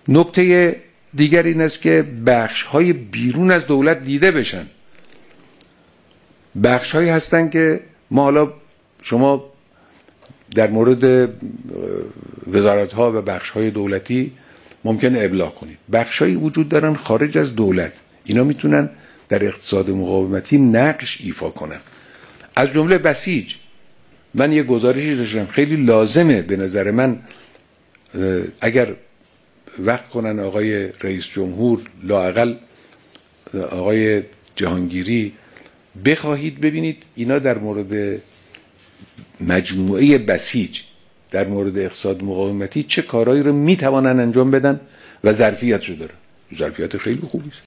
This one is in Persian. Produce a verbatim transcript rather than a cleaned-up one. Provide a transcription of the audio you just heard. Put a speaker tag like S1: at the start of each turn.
S1: نکته دیگر این است که بخش های بیرون از دولت دیده بشن. بخش هایی هستن که ما حالا شما در مورد وزارت ها و بخش های دولتی ممکنه ابلاغ کنید. بخش هایی وجود دارن خارج از دولت، اینا میتونن در اقتصاد مقاومتی نقش ایفا کنن. از جمله بسیج. من یه گزارشی داشتم خیلی لازمه به نظر من، اگر وقت کنن آقای رئیس جمهور، لااقل آقای جهانگیری، بخواهید ببینید اینا در مورد مجموعه بسیج در مورد اقتصاد مقاومتی چه کارهایی رو میتوانن انجام بدن و ظرفیت رو دارن. ظرفیت خیلی خوبی است.